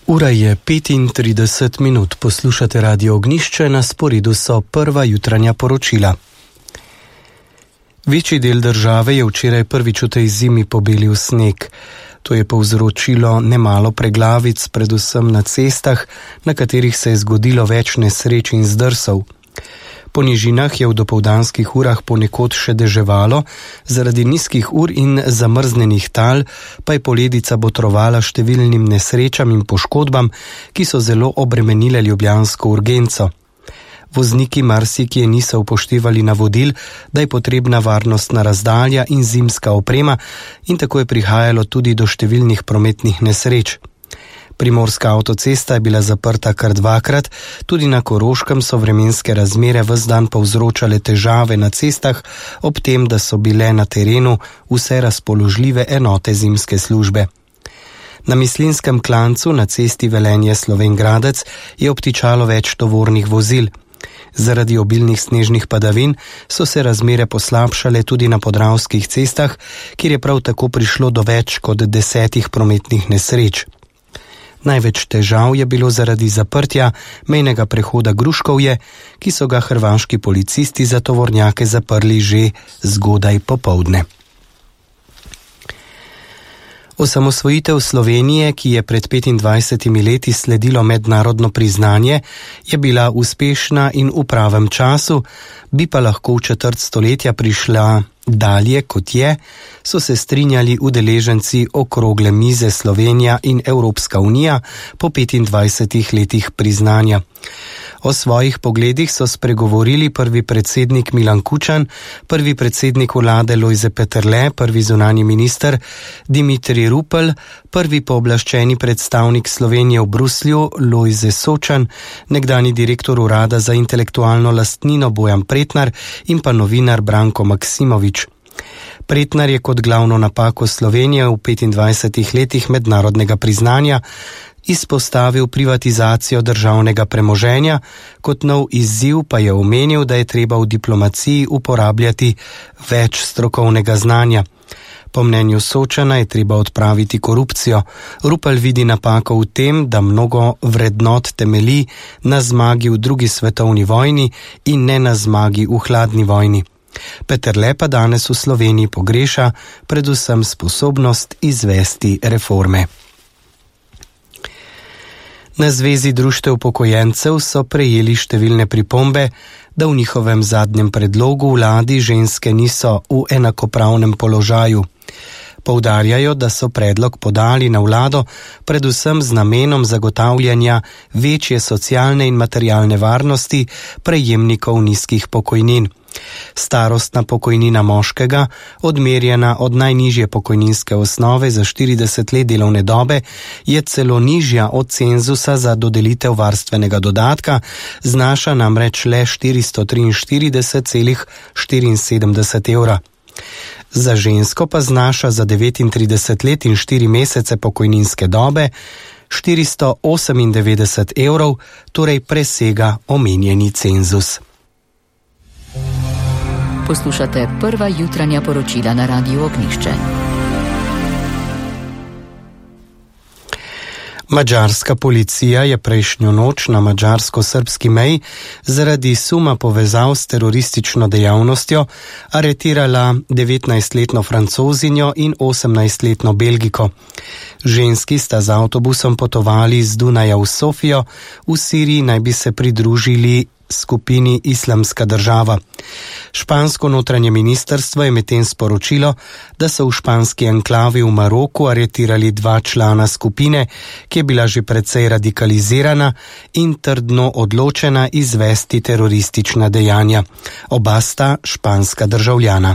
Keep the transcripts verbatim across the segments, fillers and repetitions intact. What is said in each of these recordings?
Ura je petintrideset minut, poslušate Radio Ognjišče, na sporedu so prva jutranja poročila. Večji del države je včeraj prvič v tej zimi pobelil sneg. To je povzročilo nemalo preglavic, predvsem na cestah, na katerih se je zgodilo več nesreč in zdrsov. Po nižinah je v dopoldanskih urah ponekod še deževalo, zaradi nizkih ur in zamrznenih tal pa je poledica botrovala številnim nesrečam in poškodbam, ki so zelo obremenile ljubljansko urgenco. Vozniki marsikje niso upoštevali navodil, da je potrebna varnostna razdalja in zimska oprema, in tako je prihajalo tudi do številnih prometnih nesreč. Primorska avtocesta je bila zaprta kar dvakrat, tudi na Koroškem so vremenske razmere ves dan povzročale težave na cestah, ob tem, da so bile na terenu vse razpoložljive enote zimske službe. Na Mislinjskem klancu na cesti Velenje-Slovenj Gradec je obtičalo več tovornih vozil. Zaradi obilnih snežnih padavin so se razmere poslabšale tudi na podravskih cestah, kjer je prav tako prišlo do več kot desetih prometnih nesreč. Največ težav je bilo zaradi zaprtja mejnega prehoda Gruškovje, ki so ga hrvaški policisti za tovornjake zaprli že zgodaj popoldne. Osamosvojitev Slovenije, ki je pred petindvajsetimi leti sledilo mednarodno priznanje, je bila uspešna in v pravem času, bi pa lahko v četrt stoletja prišla dalje, kot je, so se strinjali udeleženci okrogle mize Slovenija in Evropska unija po petindvajsetih letih priznanja. O svojih pogledih so spregovorili prvi predsednik Milan Kučan, prvi predsednik vlade Lojze Peterle, prvi zunanji minister Dimitrij Rupel, prvi pooblaščeni predstavnik Slovenije v Bruslju Lojze Sočan, nekdani direktor urada za intelektualno lastnino Bojan Pretnar in pa novinar Branko Maksimovič. Pretnar je kot glavno napako Slovenije v petindvajsetih letih mednarodnega priznanja izpostavil privatizacijo državnega premoženja, kot nov izziv pa je omenil, da je treba v diplomaciji uporabljati več strokovnega znanja. Po mnenju Sočana je treba odpraviti korupcijo. Rupel vidi napako v tem, da mnogo vrednot temelji na zmagi v drugi svetovni vojni in ne na zmagi v hladni vojni. Peterle pa danes v Sloveniji pogreša predvsem sposobnost izvesti reforme. Na Zvezi društev upokojencev so prejeli številne pripombe, da v njihovem zadnjem predlogu vladi ženske niso v enakopravnem položaju. Poudarjajo, da so predlog podali na vlado predvsem z namenom zagotavljanja večje socialne in materialne varnosti prejemnikov nizkih pokojnin. Starostna pokojnina moškega, odmerjena od najnižje pokojninske osnove za štirideset let delovne dobe, je celo nižja od cenzusa za dodelitev varstvenega dodatka, znaša namreč le štiristo triinštirideset celih štiriinsedemdeset evra. Za žensko pa znaša za devetintrideset let in štiri mesece pokojninske dobe štiristo osemindevetdeset evrov, torej presega omenjeni cenzus. Poslušate prva jutranja poročila na Radiu Ognjišče. Madžarska policija je prejšnjo noč na madžarsko-srbski meji zaradi suma povezav s teroristično dejavnostjo aretirala devetnajstletno Francozinjo in osemnajstletno Belgiko. Ženski sta z avtobusom potovali z Dunaja v Sofijo, v Siriji naj bi se pridružili skupini Islamska država. Špansko notranje ministrstvo je medtem sporočilo, da so v španski enklavi v Maroku aretirali dva člana skupine, ki je bila že precej radikalizirana in trdno odločena izvesti teroristična dejanja. Oba sta španska državljana.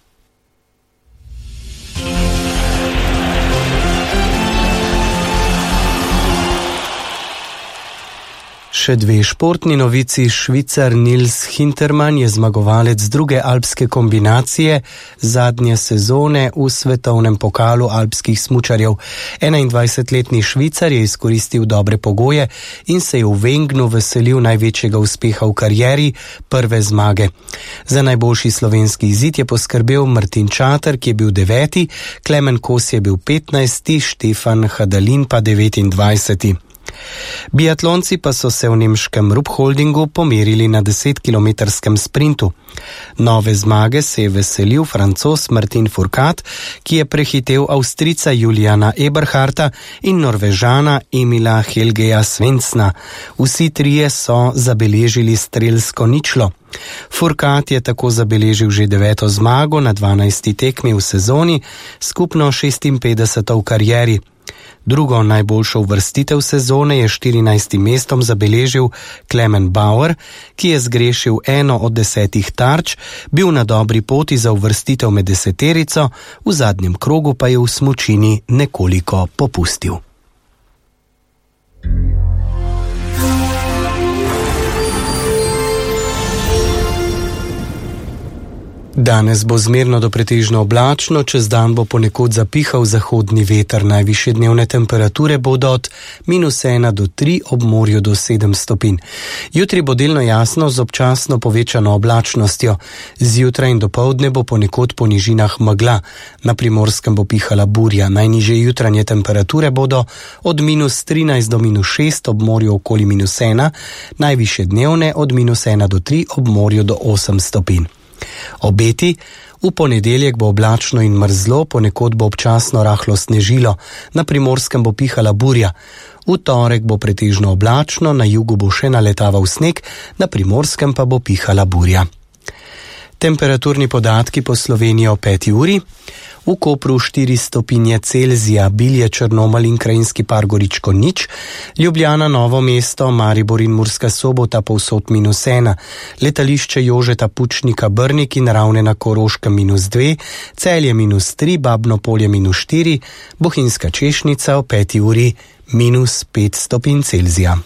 Še dve športni novici. Švicar Nils Hintermann je zmagovalec druge alpske kombinacije zadnje sezone v svetovnem pokalu alpskih smučarjev. enaindvajsetletni Švicar je izkoristil dobre pogoje in se je v Wengnu veselil največjega uspeha v karieri, prve zmage. Za najboljši slovenski izid je poskrbel Martin Čater, ki je bil deveti, Klemen Kos je bil petnajsti, Štefan Hadalin pa devetindvajseti. Biatlonci pa so se v nemškem Ruhpoldingu pomerili na desetkilometrskem sprintu. Nove zmage se je veselil Francoz Martin Fourcade, ki je prehitel Avstrijca Juliana Eberharta in Norvežana Emila Helgeja Svensna. Vsi trije so zabeležili strelsko ničlo. Fourcade je tako zabeležil že deveto zmago na dvanajsti tekmi v sezoni, skupno šestinpetdeseto v karieri. Drugo najboljšo uvrstitev sezone je štirinajstim mestom zabeležil Clement Bauer, ki je zgrešil eno od desetih tarč, bil na dobri poti za uvrstitev med deseterico, v zadnjem krogu pa je v smučini nekoliko popustil. Danes bo zmerno do pretežno oblačno, čez dan bo ponekod zapihal zahodni veter, najvišje dnevne temperature bodo od minus ena do tri, ob morju do sedem stopinj. Jutri bo delno jasno z občasno povečano oblačnostjo. Zjutraj in dopoldne bo ponekod po nižinah megla. Na Primorskem bo pihala burja. Najnižje jutranje temperature bodo od minus trinajst do minus šest, ob morju okoli minus ena, najvišje dnevne od minus ena do tri, ob morju do osem stopinj. Obeti: v ponedeljek bo oblačno in mrzlo, ponekod bo občasno rahlo snežilo, na Primorskem bo pihala burja. V torek bo pretežno oblačno, na jugu bo še naletaval sneg, na Primorskem pa bo pihala burja. Temperaturni podatki po Sloveniji o peti uri. V Kopru štiri stopinje Celzija, Bilje, Črnomelj in Krajinski par Goričko nič, Ljubljana, Novo mesto, Maribor in Murska Sobota povsod minus ena, letališče Jožeta Pučnika Brnik in Ravne na Koroškem minus dve, Celje minus tri, Babno Polje minus štiri, Bohinjska Češnica o peti uri minus pet stopinj Celzija.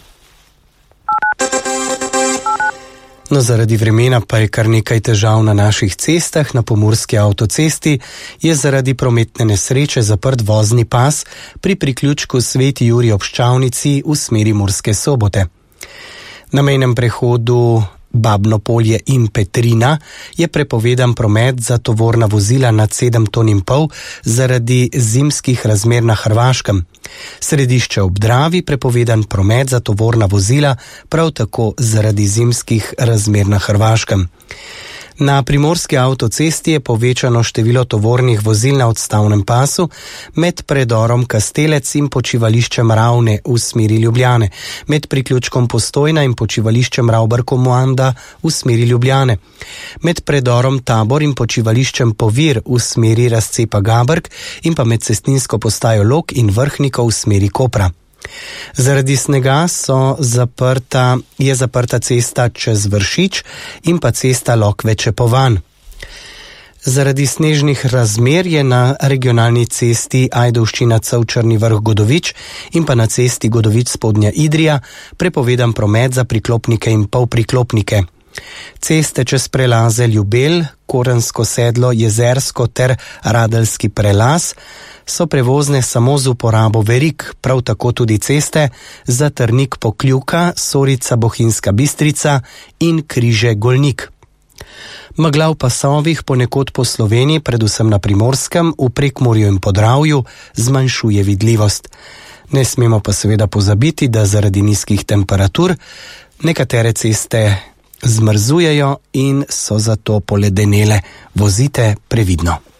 No, zaradi vremena pa je kar nekaj težav na naših cestah. Na pomurski avtocesti je zaradi prometne nesreče zaprt vozni pas pri priključku Sveti Jurij ob Ščavnici v smeri Murske Sobote. Na mejnem prehodu Babno Polje in Petrina je prepovedan promet za tovorna vozila nad sedem ton in pol zaradi zimskih razmer na Hrvaškem. Središče ob Dravi prepovedan promet za tovorna vozila prav tako zaradi zimskih razmer na Hrvaškem. Na primorski avtocesti je povečano število tovornih vozil na odstavnem pasu med predorom Kastelec in počivališčem Ravne v smeri Ljubljane, med priključkom Postojna in počivališčem Ravbarko-Moanda v smeri Ljubljane, med predorom Tabor in počivališčem Povir v smeri razcepa Gabrk in pa med cestninsko postajo Log in Vrhnikov v smeri Kopra. Zaradi snega so zaprta, je zaprta cesta čez Vršič in pa cesta Lokve-Čepovan. Zaradi snežnih razmer je na regionalni cesti Ajdovščina-Cevčrni Vrh-Godovič in pa na cesti Godovič-Spodnja Idrija prepovedan promet za priklopnike in polpriklopnike. Ceste čez prelaze Ljubelj, Korensko sedlo, Jezersko ter Radeljski prelaz so prevozne samo z uporabo verig, prav tako tudi ceste za Trnik Pokljuka, Sorica Bohinjska Bistrica in Križe Golnik. Megla v pasovih ponekod po Sloveniji, predvsem na Primorskem, v Prekmurju in Podravju, zmanjšuje vidljivost. Ne smemo pa seveda pozabiti, da zaradi nizkih temperatur nekatere ceste zmrzujejo in so zato poledenele. Vozite previdno.